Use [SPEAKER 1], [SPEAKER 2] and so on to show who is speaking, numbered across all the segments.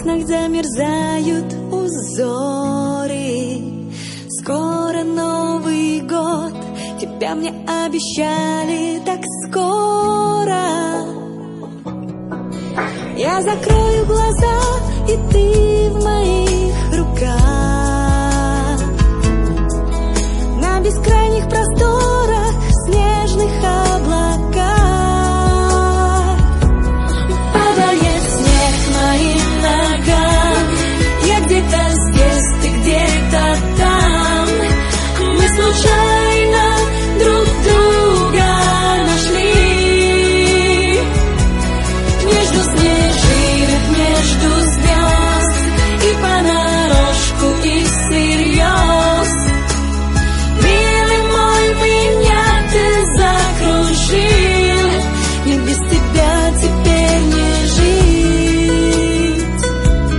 [SPEAKER 1] окнах замерзают узоры. Скоро Новый год, тебя мне обещали так скоро. Я закрою глаза, и ты в моих руках. На бескрайних просторах снежных облаках падает снег к моим ногам. Я где-то здесь, ты где-то там. Мы случайно друг друга нашли. Между снежинок, между звезд, и понарошку, и всерьез. Милый мой, меня ты закружил. Мне без тебя теперь не жить.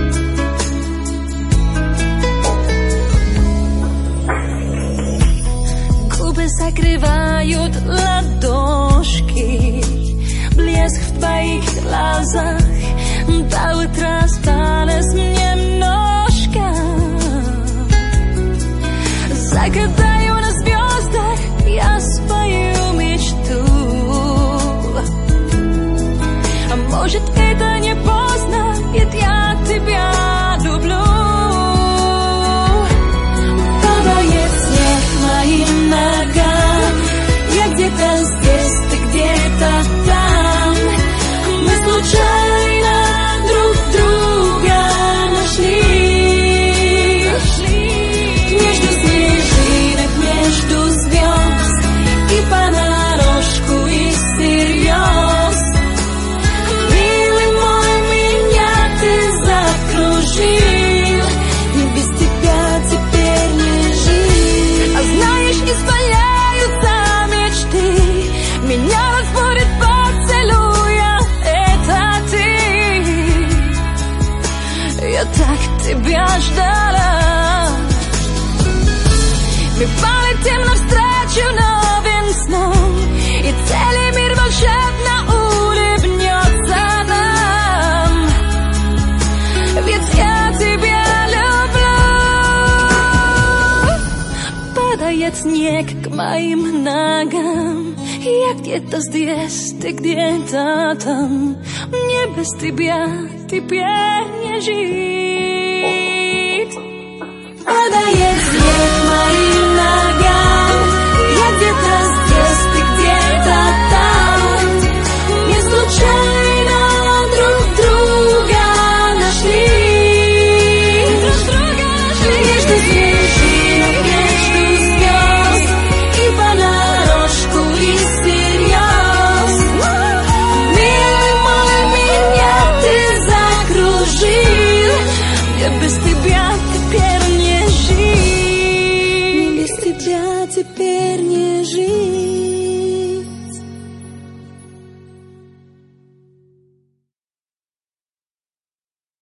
[SPEAKER 1] Губы закрывают ладошки, блеск в твоих глазах. До утра осталось немножко. Загадаю на звездах я свою мечту. А может, это не поздно, ведь я тебя люблю. Падает снег к моим ногам. Я где-то здесь, ты где-то там. Мы случайно друг друга нашли. Между снежинок, между звезд, и понарошку, и всерьез. Милый мой, меня ты закружил. Мне без тебя теперь не жить. А знаешь, испаляются мечты. Меня разбудит поцелуя. Это ты. Я так тебя ждала. Мы полетим навстречу новым снам, и целый мир волшебно улыбнется нам. Ведь я тебя люблю. Падает снег к моим ногам. Я где-то здесь, ты где-то там. Мне без тебя теперь не жить. Падает снег к моим